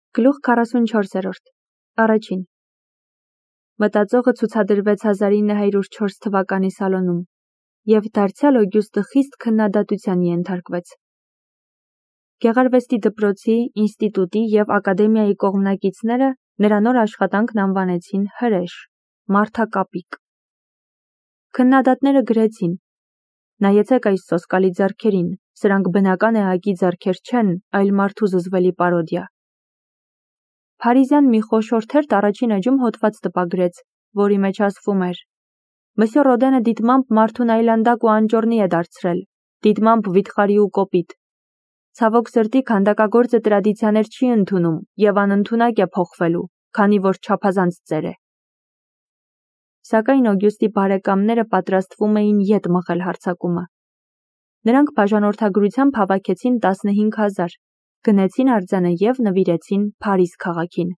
Գլուխ 44 Առաջին Մտածողը ցուցադրվեց 1904 թվականի սալոնում և դարձյալ Օգյուստը խիստ քննադատության ենթարկվեց։ Գեղարվեստի դպրոցի, ինստիտուտի և ակադեմիայի կողմնակիցները նրա նոր աշխատանքն անվանեցին հրեշ, մարդակապիկ։ Քննադատները գրեցին. նայեցեք այս սոսկալի ձեռքերին, սրանք բնական էակի ձեռքեր չեն, այլ մարդու զզվելի պարոդիա։ Փարիզյան մի խոշոր թերթ առաջին էջում հոդված տպագրեց, որի մեջ ասվում էր. Մսյո Ռոդենը դիտմամբ մարդուն այլանդակ ու անճոռնի է դարձրել, դիտմամբ վիթխարի ու կոպիտ։ Ցավոք սրտի քանդակագործը տրադիցիաներ չի ընդունում և անընդունակ է փոխվելու, քանի որ չափազանց ծեր է։ Սակայն Օգյուստի բարեկամները պատրաստվում էին ետ մղել հարձակումը։ Նրանք բաժանորդագրությամբ հավաքեցին 15,000, գնեցին արձանը և նվիրեցին Փարիզ քաղաքին։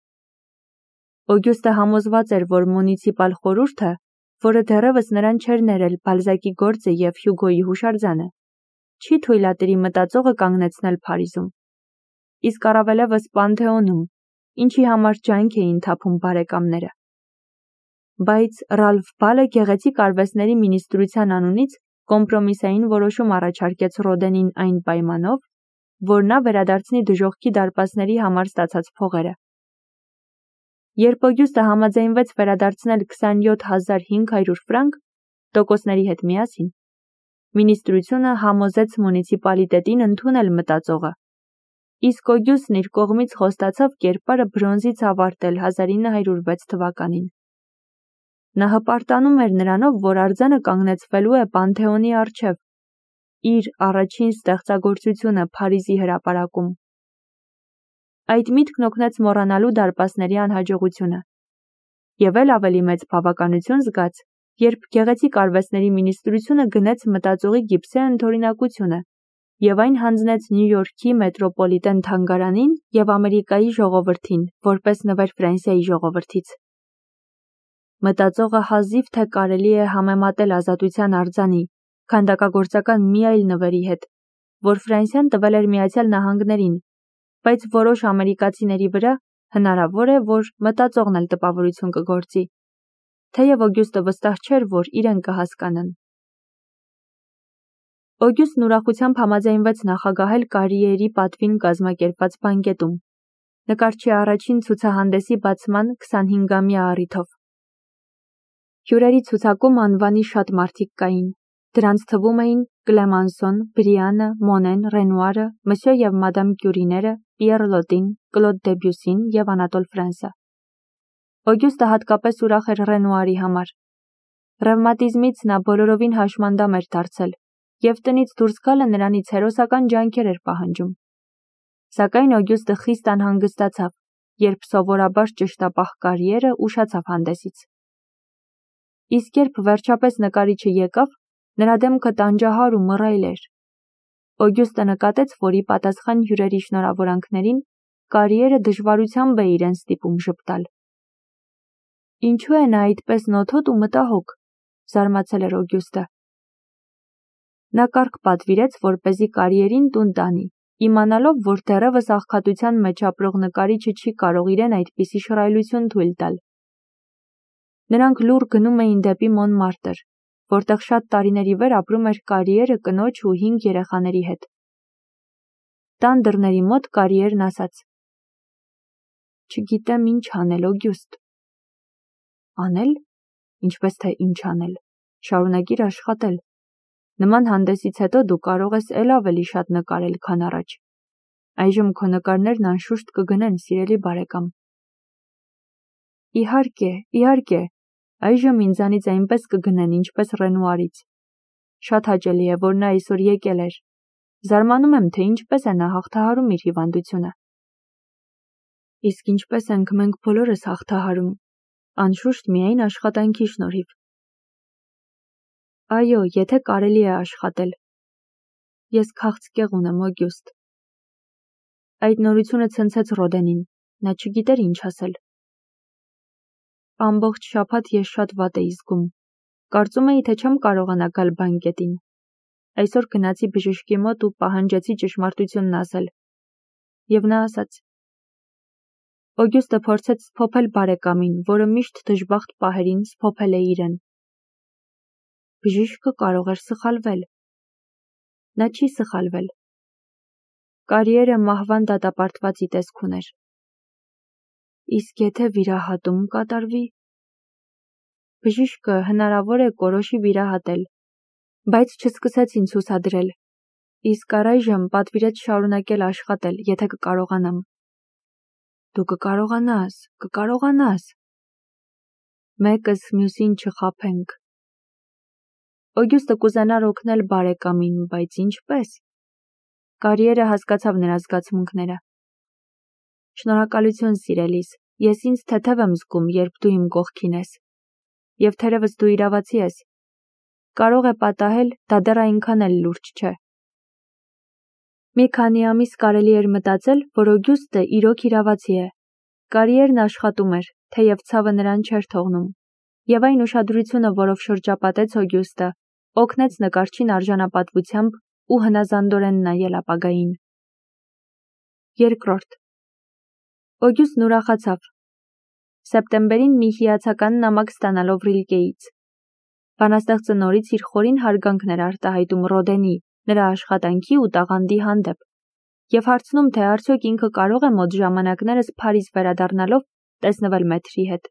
Օգյուստը համոզված էր, որ մունիցիպալ խորհուրդը, որը դեռևս նրան չէր ներել Բալզակի գործը և Հյուգոյի հուշարձանը, չի թույլատրի մտածողը կանգնեցնել Փարիզում, իսկ առավելևս Պանթեոնում, ինչի համար ջանք էին թափում բարեկամները։ Բայց Ռալֆ Բալը գեղեցիկ արվեստների մինիստրության անունից կոմպրոմիսային որոշում առաջարկեց Ռոդենին այն պայմանով, որ նա վերադարձնի դժոխքի դարպասների համար ստացած փողերը։ Երբ Օգյուստը համաձայնվեց վերադարձնել 27,500 ֆրանկ տոկոսների հետ միասին, մինիստրությունը համոզեց մունիցիպալիտետին ընդունել մտածողը, իսկ Օգյուստն իր կողմից խոստացավ կերպարը բրոնզից ավարտել 1906 թվականին։ Նա հպարտանում էր նրանով, որ արձանը կանգնեցվելու է Պանթեոնի առջև, իր առաջին ստեղծագործությունը Փարիզի հրապարակում։ Այդ միտքն օգնեց մոռանալու դարպասների անհաջողությունը։ Եվ էլ ավելի մեծ բավականություն զգաց, երբ գեղեցիկ արվեստների մինիստրությունը գնեց մտածողի գիպսե ընդօրինակությունը և այն հանձնեց Նյու Յորքի մետրոպոլիտեն թանգարանին և Ամերիկայի ժողովրդին, որպես նվեր Ֆրանսիայի ժողովրդից։ Մտածողը հազիվ թե կարելի է համեմատել Ազատության արձանի, քանդակագործական մի այլ նվերի հետ, որ Ֆրանսիան տվել էր Միացյալ Նահանգներին, բայց որոշ ամերիկացիների վրա հնարավոր է, որ մտածողն էլ տպավորություն կգործի, թեև Օգյուստը վստահ չէր, որ իրեն կհասկանան։ Օգյուստն ուրախությամբ համաձայնվեց նախագահել Կարիերի պատվին կազմակերպված բանկետում, նկարչի առաջին ցուցահանդեսի բացման 25-ամյա առիթով։ Հյուրերի ցուցակում անվանի շատ մարդիկ կային, դրանց թվում էին Կլեմանսոն, Բրիանը, Մոնեն, Ռենուարը, Մսյո և Մադամ Կյուրիները, Պիեր Լոտին, Կլոդ Դեբյուսին և Անատոլ Ֆրանսը։ Օգյուստը հատկապես ուրախ էր Ռենուարի համար։ Ռևմատիզմից նա բոլորովին հաշմանդամ էր դարձել, և տնից դուրս գալը նրանից հերոսական ջանքեր էր պահանջում։ Սակայն Օգյուստը խիստ անհանգստացավ, երբ սովորաբար ճշտապահ Կարիերը ուշացավ հանդեսից։ Իսկ երբ վերջապես նկարիչը եկավ, նրա դեմքը տանջահար ու մռայլ էր։ Օգյուստը նկատեց, որ ի պատասխան հյուրերի շնորհավորանքներին Կարիերը դժվարությամբ է իրեն ստիպում ժպտալ։ Ինչու է նա այդպես նոթոտ ու մտահոգ, զարմացել էր Օգյուստը։ Նա կարգ պատվիրեց, որպեսզի Կարիերին տուն տանի, իմանալով, որ դեռևս աղքատության մեջ ապրող նկարիչը չի կարող իրեն այդպիսի շռայլություն թույլ տալ։ Նրանք լուռ գնում էին դեպի Մոնմարտր, որտեղ շատ տարիների վեր ապրում էր Կարիերը կնոջ ու 5 երեխաների հետ։ Տան դռների մոտ Կարիերն ասաց. «Չգիտեմ ինչ անել, Օգյուստ»։ Անել։ Ինչպես թե ինչ անել։ Շարունակիր աշխատել։ Նման հանդեսից հետո դու կարող ես էլ ավելի շատ նկարել, քան առաջ։ Այժմ քո նկարներն անշուշտ կգնեն, սիրելի բարեկամ։ Իհարկե, իհարկե, այժմ ինձանից այնպես կգնեն, ինչպես Ռենուարից։ Շատ հաճելի է, որ նա այսօր եկել էր։ Զարմանում եմ, թե ինչպես է նա հաղթահարում իր հիվանդությունը։ Իսկ ինչպես ենք մենք բոլորս հաղթահարում, անշուշտ միայն աշխատանքի շնորհիվ։ Այո, եթե կարելի է աշխատել։ Ես քաղցկեղ ունեմ, Օգյուստ։ Այդ նորությունը ցնցեց Ռոդենին, նա չգիտեր ինչ ասել։ Ամբողջ շաբաթ ես շատ վատ էի զգում։ Կարծում էի, թե չեմ կարողանա գալ բանկետին։ Այսօր գնացի բժշկի մոտ ու պահանջեցի ճշմարտությունն ասել։ Եվ նա ասաց. Օգյուստը փորձեց սփոփել բարեկամին, որը միշտ դժբախտ պահերին սփոփել է իրեն։ Բժիշկը կարող էր սխալվել։ Նա չի սխալվել։ Կարիերը մահվան դատապարտվածի տեսք ուներ։ Իսկ եթե վիրահատում կատարվի։ Բժիշկը հնարավոր է կորոշի վիրահատել, բայց չսկսեցին ցուցադրել։ Իսկ առայժմ պատվիրեց շարունակել աշխատել, եթե կկարողանամ։ Դու կկարողանաս։ Մեկս մյուսին չխաբենք։ Օգյուստը կուզենար օգնել բարեկամին, բայց ինչպես։ Կարիերը հասկացավ նրա զգացմունքները։ Շնորհակալություն, սիրելիս, ես ինձ թեթև եմ զգում, երբ դու իմ կողքին ես։ Եվ թերևս դու իրավացի ես։ Կարող է պատահել, դա դեռ այնքան էլ լուրջ չէ։ Մի քանի ամիս կարելի էր մտածել, որ Օգյուստը իրոք իրավացի է։ Կարիերն աշխատում էր, թեև ցավը նրան չէր թողնում։ Եվ այն ուշադրությունը, որով շրջապատեց Օգյուստը, օգնեց նկարչին արժանապատվությամբ ու հնազանդորեն նայել ապագային։ Երկրորդ։ Օգյուստն ուրախացավ։ Սեպտեմբերին մի հիացական նամակ ստանալով Ռիլկեից։ Բանաստեղծը նորից իր խորին հարգանքն էր արտահայտում Ռոդենի, նրա աշխատանքի ու տաղանդի հանդեպ, և հարցնում, թե արդյոք ինքը կարող է մոտ ժամանակներս Փարիզ վերադառնալով տեսնվել մեթրի հետ։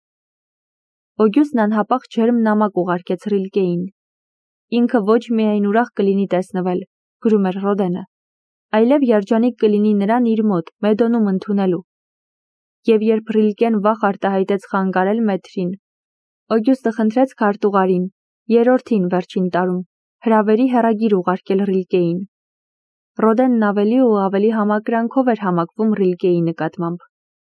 Օգյուստն անհապաղ ջերմ նամակ ուղարկեց Ռիլկեին։ Ինքը ոչ միայն ուրախ կլինի տեսնվել, գրում էր Ռոդենը, այլև երջանիկ կլինի նրան իր մոտ, Մեդոնում ընդունելու։ Եվ երբ Ռիլկեն վախ արտահայտեց խանգարել մեթրին, Օգյուստը խնդրեց քարտուղարին, երրորդին վերջին տարում, հրավերի հեռագիր ուղարկել Ռիլկեին։ Ռոդենն ավելի ու ավելի համակրանքով էր համակվում Ռիլկեի նկատմամբ։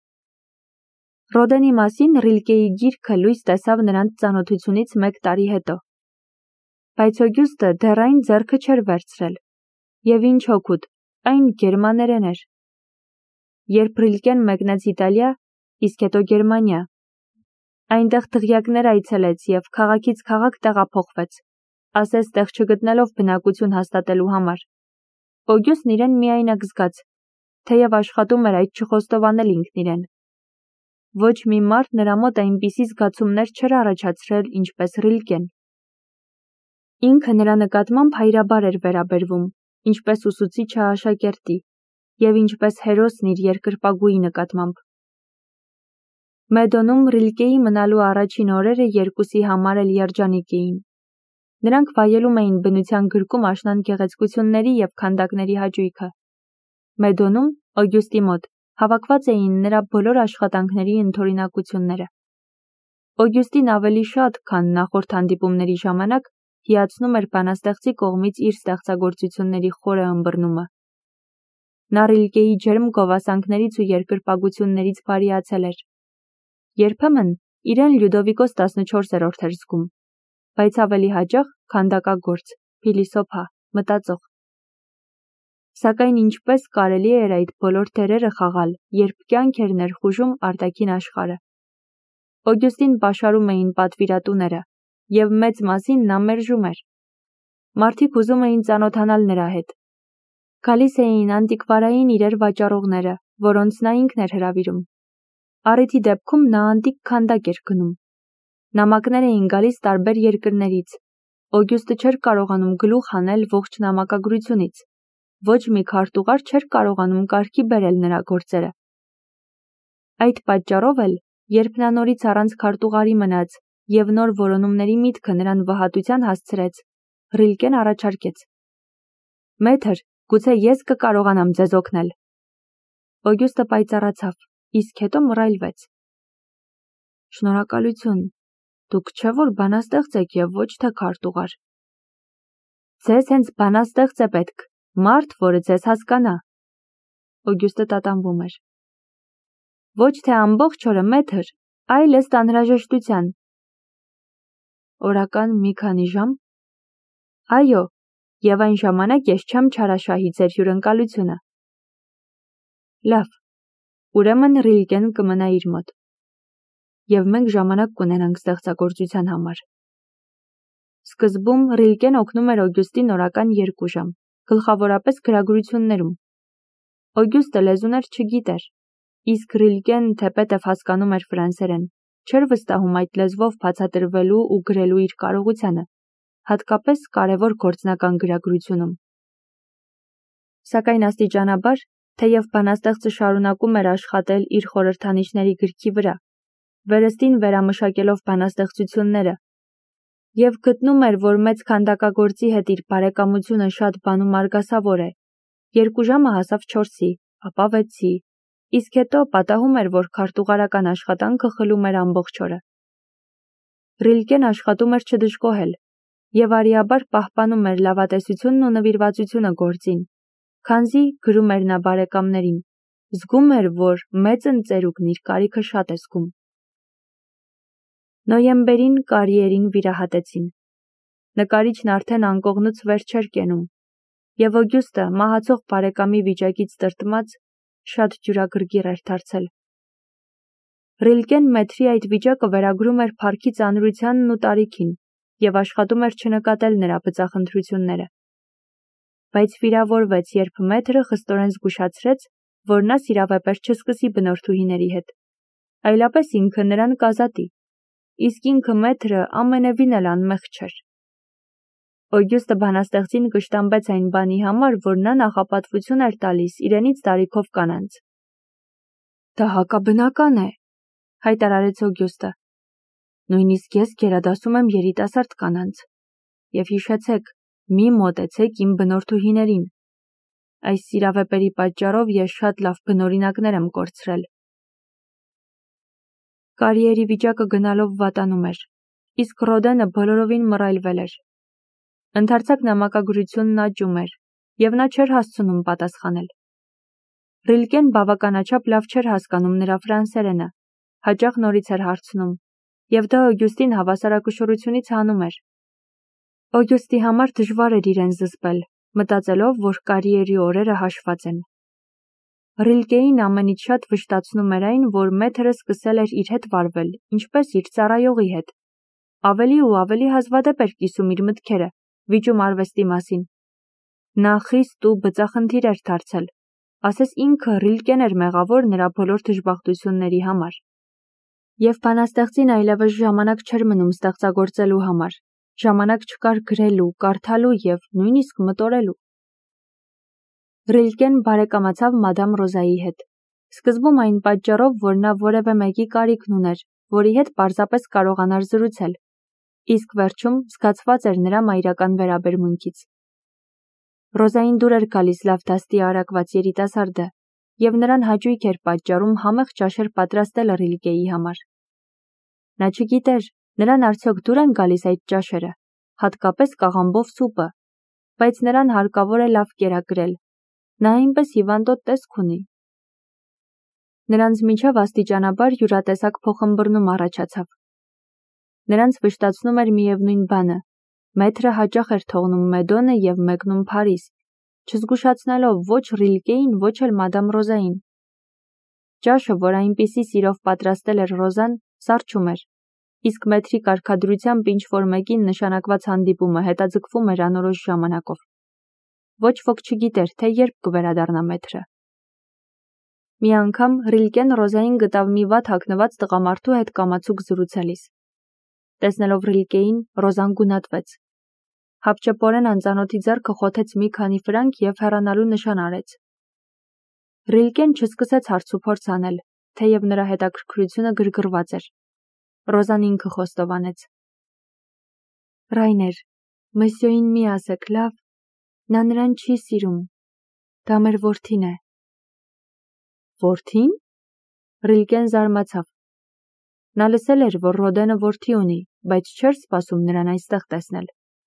Ռոդենի մասին Ռիլկեի գիրքը լույս տեսավ նրանց ծանոթությունից 1 տարի հետո։ Բայց Օգյուստը դեռ այն ձեռքը չէր վերցրել։ Եվ ինչ հոգուտ, այն գերմաներեն էր։ Երբ Ռիլկեն մեկնեց Իտալիա, իսկ հետո Գերմանիա, այնտեղ դղյակներ այցելեց և քաղաքից քաղաք տեղափոխվեց, ասես տեղ չգտնելով բնակություն հաստատելու համար։ Օգյուստն իրեն միայնակ զգաց, թեև աշխատում էր այդ չխոստովանել ինքն իրեն։ Ոչ մի մարդ նրա մոտ այնպիսի զգացումներ չէր առաջացրել, ինչպես Ռիլկեն։ Ինքը նրա նկատմամբ հայրաբար էր վերաբերվում, ինչպես ուսուցիչը աշակերտի, և ինչպես հերոսն իր երկրպագուի նկատմամբ։ Մեդոնում Ռիլկեի մնալու առաջին օրերը երկուսի համար էլ երջանիկ էին։ Նրանք վայելում էին բնության գրկում աշնան գեղեցկությունների և քանդակների հաճույքը։ Մեդոնում, Օգյուստի մոտ, հավաքված էին նրա բոլոր աշխատանքների ընդօրինակությունները։ Օգյուստին ավելի շատ, քան նախորդ հանդիպումների ժամանակ, հիացնում էր բանաստեղծի կողմից իր ստեղծագործությունների խորը ըմբռնումը։ Նա Ռիլկեի ջերմ գովասանքներից ու երկրպագություններից բարիացել էր։ Երբեմն իրեն Լյուդովիկոս 14-րդ էր զգում, բայց ավելի հաճախ քանդակագործ, փիլիսոփա, մտածող։ Սակայն ինչպես կարելի էր այդ բոլոր դերերը խաղալ, երբ կյանք էր ներխուժում արտաքին աշխարհը։ Օգյուստին պաշարում էին պատվիրատուները, և մեծ մասին նա մերժում էր։ Մարդիկ ուզում էին ծանոթանալ նրա հետ։ Գալիս էին անտիկվարային իրեր վաճառողները, որոնց նա ինքն էր հրավիրում։ Առիթի դեպքում նա անտիկ քանդակ էր գնում։ Նամակներ էին գալիս տարբեր երկրներից։ Օգյուստը չէր կարողանում գլուխ հանել ողջ նամակագրությունից։ Ոչ մի քարտուղար չէր կարողանում կարգի բերել նրա գործերը։ Այդ պատճառով էլ, երբ նա նորից առանց քարտուղարի մնաց և նոր որոնումների միտքը նրան վհատության հասցրեց, Ռիլկեն առաջարկեց. «Մեթր, գուցե ես կկարողանամ ձեզ օգնել»։ Օգյուստը պայծառացավ, իսկ հետո մռայլվեց։ «Շնորհակալություն, դուք չէ՞ որ բանաստեղծ եք և ոչ թե քարտուղար»։ Ձեզ հենց բանաստեղծ է պետք, մարդ, որը ձեզ հասկանա։ Օգյուստը տատանվում էր։ Ոչ թե ամբողջ օրը, մեթր, այլ ըստ անհրաժեշտության։ Օրական մի քանի ժամ։ Այո, և այն ժամանակ ես չեմ չարաշահի ձեր հյուրընկալությունը։ Լավ, ուրեմն Ռիլկեն կմնա իր մոտ։ Եվ մենք ժամանակ կունենանք ստեղծագործության համար։ Սկզբում Ռիլկեն օգնում էր Օգյուստին օրական 2 ժամ, գլխավորապես գրագրություններում։ Օգյուստը լեզուներ չգիտեր, Իսկ Ռիլկեն թեպետև հասկանում էր ֆրանսերեն, չէր վստահում այդ լեզվով բացատրվելու ու գրելու իր կարողությանը, հատկապես կարևոր գործնական գրագրությունում։ Սակայն աստիճանաբար, թեև բանաստեղծը շարունակում էր աշխատել իր խորհրդանիշների գրքի վրա, վերստին վերամշակելով բանաստեղծությունները, և գտնում էր, որ մեծ քանդակագործի հետ իր բարեկամությունը շատ բանում արգասավոր է, 2 ժամը հասավ 4-ի, ապա 6-ի, իսկ հետո պատահում էր, որ քարտուղարական աշխատանքը խլում էր ամբողջ օրը։ Ռիլկեն աշխատում էր չդժգոհել և արիաբար պահպանում էր լավատեսությունն ու նվիրվածությունը գործին, քանզի, գրում էր նա բարեկամներին, զգում էր, որ մեծ ընծերուկն իր կարիքը շատ է զգում։ Նոյեմբերին կարիերին վիրահատեցին։ Նկարիչն արդեն անկողնուց վեր չէր կենում, և Օգյուստը, մահացող բարեկամի վիճակից տրտմած, շատ ջուրագրգիռ էր դարձել։ Ռիլկեն մեթրի այդ վիճակը վերագրում էր փառքի ծանրությանն ու տարիքին և աշխատում էր չնկատել նրա բծախնդրությունները։ Բայց վիրավորվեց, երբ մեթրը խստորեն զգուշացրեց, որ նա սիրավեպեր չսկսի բնորդուհիների հետ, այլապես ինքը նրան կազատի, իսկ ինքը մեթրը ամենևին էլ անմեղ չէր։ Օգյուստը բանաստեղծին կշտամբեց այն բանի համար, որ նա նախապատվություն էր տալիս իրենից տարիքով կանանց։ «Դա հակաբնական է», հայտարարեց Օգյուստը։ «Նույնիսկ ես գերադասում եմ երիտասարդ կանանց։ Եվ հիշեցեք, մի մոտեցեք իմ բնորդուհիներին։ Այս սիրավեպերի պատճառով ես շատ լավ բնօրինակներ եմ կորցրել»։ Կարիերի վիճակը գնալով վատանում էր, իսկ Ռոդենը բոլորովին մռայլվել էր։ Ընդարձակ նամակագրությունն աճում էր, և նա չէր հասցնում պատասխանել։ Ռիլկեն բավականաչափ լավ չէր հասկանում նրա ֆրանսերենը, հաճախ նորից էր հարցնում, և դա Օգյուստին հավասարակշռությունից հանում էր։ Օգյուստի համար դժվար էր իրեն զսպել, մտածելով, որ կարիերի օրերը հաշված են։ Ռիլկեին ամենից շատ վշտացնում էր այն, որ մեթրը սկսել էր իր հետ վարվել, ինչպես իր ծառայողի հետ։ Ավելի ու ավելի հազվադեպ էր կիսում իր մտքերը, վիճում արվեստի մասին։ Նա խիստ ու բծախնդիր էր դարձել, ասես ինքը Ռիլկեն էր մեղավոր նրա բոլոր դժբախտությունների համար։ Եվ բանաստեղծին այլևս ժամանակ չէր մնում ստեղծագործելու համար, ժամանակ չկար գրելու, կարդալու և նույնիսկ մտորելու։ Ռիլկեն բարեկամացավ մադամ Ռոզայի հետ, սկզբում այն պատճառով, որ նա որևէ մեկի կարիքն ուներ, որի հետ պարզապես կարողանար զրուցել, իսկ վերջում զգացված էր նրա մայրական վերաբերմունքից։ Ռոզային դուր էր գալիս լավ դաստի արակված երիտասարդը, և նրան հաճույք էր պատճառում համեղ ճաշեր պատրաստելը Ռիլկեի համար։ Նա չգիտեր, նրան արդյոք դուր են գալիս այդ ճաշերը, հատկապես կաղամբով սուպը, բայց նրան հարկավոր է լավ կերակրել, նա այնպես հիվանդոտ տեսք ունի։ Նրանց միջև աստիճանաբար յուրատեսակ փոխըմբռնում առաջացավ։ Նրանց վշտացնում էր միևնույն բանը, մեթրը հաճախ էր թողնում Մեդոնը և մեկնում Փարիզ, չզգուշացնելով ոչ Ռիլկեին, ոչ էլ մադամ Ռոզային։ Ճաշը, որ այնպիսի սիրով պատրաստել էր Ռոզան, սառչում էր, իսկ մեթրի կարգադրությամբ ինչ-որ մեկին նշանակված հանդիպումը հետաձգվում էր անորոշ ժամանակով։ Ոչ ոք չգիտեր, թե երբ կվերադառնա մեթրը։ Մի անգամ Ռիլկեն Ռոզային գտավ մի վատ հագնված տղամարդու հետ կամացուկ զրուցելիս։ Տեսնելով Ռիլկեին, Ռոզան գունատվեց։ Հապճեպորեն անծանոթի ձեռքը խոթեց մի քանի ֆրանկ և հեռանալու նշան արեց։ Ռիլկեն չսկսեց հարցուփորձ անել, թեև նրա հետաքրքրությունը գրգռված էր։ Ռոզան ինքը խոստովանեց. «Ռայներ, մսյոին մի ասեք, լավ, նա նրան չի սիրում, դա մեր որդին է»։ Որդին? Ռիլկեն զարմացավ։ Նա լսել էր, որ Ռոդենը որդի ունի, բայց չէր սպասում նրան այստեղ տեսնել։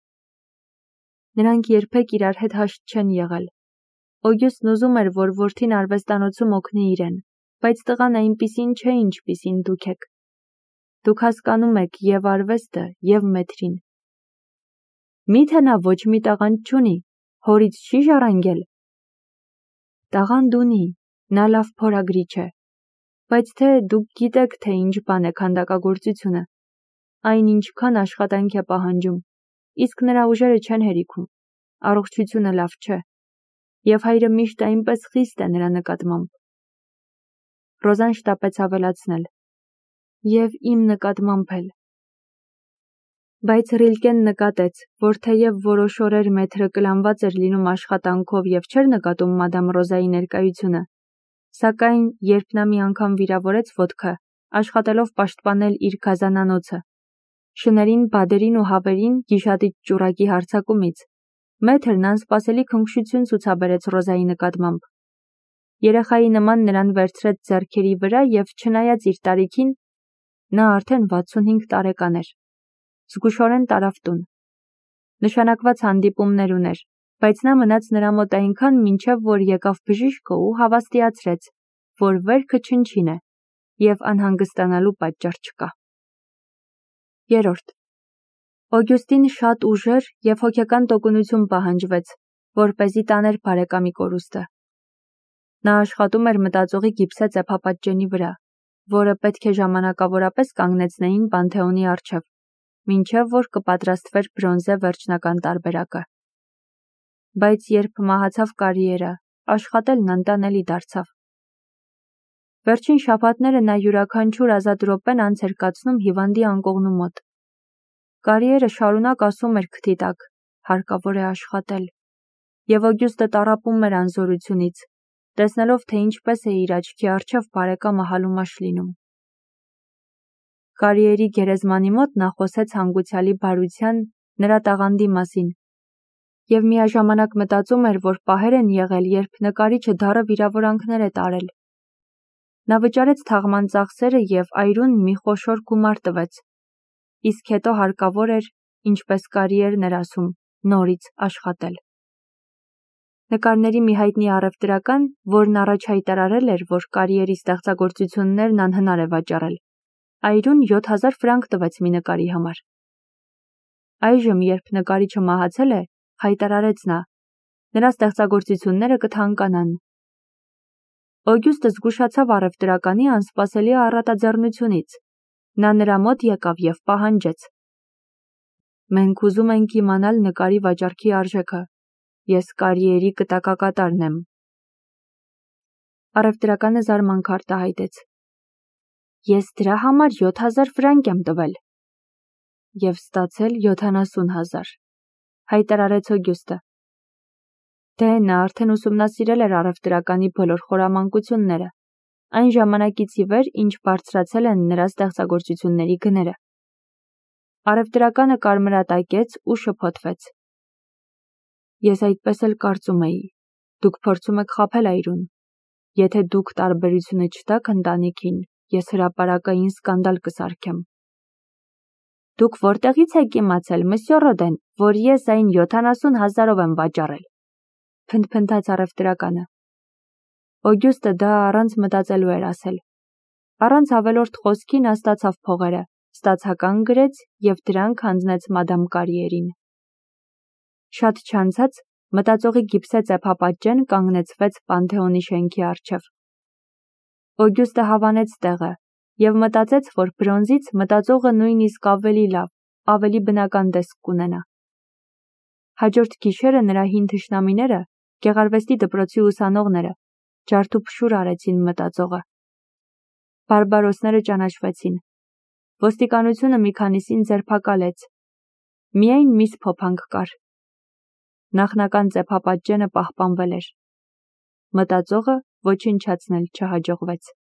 Նրանք երբեք իրար հետ հաշտ չեն եղել։ Օգյուստն ուզում էր, որ որդին արվեստանոցում օգնի իրեն, բայց տղան այնպիսին չէ, ինչպիսին դուք եք։ Դուք հասկանում եք և արվեստը, և մեթրին։ Միթե նա ոչ մի տաղանդ չունի, հորից չի ժառանգել։ Տաղանդ ունի, նա լավ փորագրիչ է, բայց թե դուք գիտեք, թե ինչ բան է քանդակագործությունը, այն ինչքան աշխատանք է պահանջում, իսկ նրա ուժերը չեն հերիքում, առողջությունը լավ չէ, և հայրը միշտ այնպես խիստ է նրա նկատմամբ։ Ռոզան շտապեց ավելացնել. Եվ իմ նկատմամբ էլ։ Բայց Ռիլկեն նկատեց, որ թեև որոշ օրեր մեթրը կլանված էր լինում աշխատանքով և չէր նկատում մադամ Ռոզայի ներկայությունը, սակայն երբ նա մի անգամ վիրավորեց ոտքը, աշխատելով պաշտպանել իր գազանանոցը, շներին, բադերին ու հավերին գիշատիչ ճուռակի հարձակումից, մեթրն անսպասելի քնքշություն ցուցաբերեց Ռոզայի նկատմամբ։ Երեխայի նման նրան վերցրեց ձեռքերի վրա և չնայած իր տարիքին, նա արդեն 65 տարեկան էր։ Զգուշորեն տարավ տուն։ Նշանակված հանդիպումներ ուներ, բայց նա մնաց նրա մոտ այնքան, մինչև որ եկավ բժիշկը ու հավաստիացրեց, որ վերքը չնչին է և անհանգստանալու պատճառ չկա։ 3. Օգյուստին շատ ուժեր և հոգեկան տոկունություն պահանջվեց, որպեսզի տաներ բարեկամի կորուստը։ Նա աշխատում էր մտածողի գիպսե ծեփապատճենի վրա, որը պետք է ժամանակավորապես կանգնեցնեին Պանթեոնի առջև, մինչև որ կպատրաստվեր բրոնզե վերջնական տարբերակը։ Բայց երբ մահացավ կարիերը, աշխատելն անտանելի դարձավ։ Վերջին շաբաթները նա յուրաքանչյուր ազատ րոպեն անց էր կացնում հիվանդի անկողնու մոտ։ Կարիերը շարունակ ասում էր քթի տակ, հարկավոր է աշխատել, և Օգյուստը տառապում էր անզորությունից, տեսնելով, թե ինչպես է իր աչքի առջև բարեկամը հալումաշ լինում։ Կարիերի գերեզմանի մոտ նա խոսեց հանգուցյալի բարության, նրա տաղանդի մասին, և միաժամանակ մտածում էր, որ պահեր են եղել, երբ նկարիչը դառը վիրավորանքներ է տարել։ Նա վճարեց թաղման ծախսերը և այրուն մի խոշոր գումար տվեց, իսկ հետո հարկավոր էր, ինչպես կարիերն էր ասում, նորից աշխատել։ Նկարների մի հայտնի առևտրական, որն առաջ հայտարարել էր, որ կարիերի ստեղծագործություններն անհնար է վաճառել, այրուն 7000 ֆրանկ տվեց մի նկարի համար։ Այժմ, երբ նկարիչը մահացել է, հայտարարեց նա, նրա ստեղծագործությունները կթանկանան։ Օգյուստը զգուշացավ առևտրականի անսպասելի առատաձեռնությունից։ Նա նրա մոտ եկավ և պահանջեց. Մենք ուզում ենք իմանալ նկարի վաճառքի արժեքը։ Ես կարիերի կտակակատարն եմ։ Առևտրականը զարմանք արտահայտեց. Ես դրա համար 7000 ֆրանկ եմ տվել։ Եվ ստացել 70000, հայտարարեց Օգյուստը։ Դե նա արդեն ուսումնասիրել էր առևտրականի բոլոր խորամանկությունները, այն ժամանակից ի վեր, ինչ բարձրացել են նրա ստեղծագործությունների գները։ Առևտրականը կարմրատակեց ու շփոթվեց. Ես այդպես էլ կարծում էի, դուք փորձում եք խաբել այրուն։ Եթե դուք տարբերությունը չտաք ընտանիքին, ես հրապարակային սկանդալ կսարքեմ։ Դուք որտեղից եք իմացել, մսյո Ռոդեն, որ ես այն 70000-ով եմ վաճառել, փնթփնթաց առևտրականը։ Օգյուստը դա առանց մտածելու էր ասել։ Առանց ավելորդ խոսքի նա ստացավ փողերը, ստացական գրեց և դրանք հանձնեց մադամ Կարիերին։ Շատ չանցած մտածողի գիպսե ծեփապատճեն կանգնեցվեց Պանթեոնի շենքի առջև։ Օգյուստը հավանեց տեղը և մտածեց, որ բրոնզից մտածողը նույնիսկ ավելի լավ, ավելի բնական տեսք կունենա։ Հաջորդ գիշերը նրա հին թշնամիները, գեղարվեստի դպրոցի ուսանողները, ջարդուփշուր արեցին մտածողը։ Բարբարոսները ճանաչվեցին։ Ոստիկանությունը մի քանիսին ձերբակալեց։ Միայն միս փոփանք կար։ Նախնական ծեփապատճենը պահպանվել էր։ Մտածողը ոչնչացնել չհաջողվեց։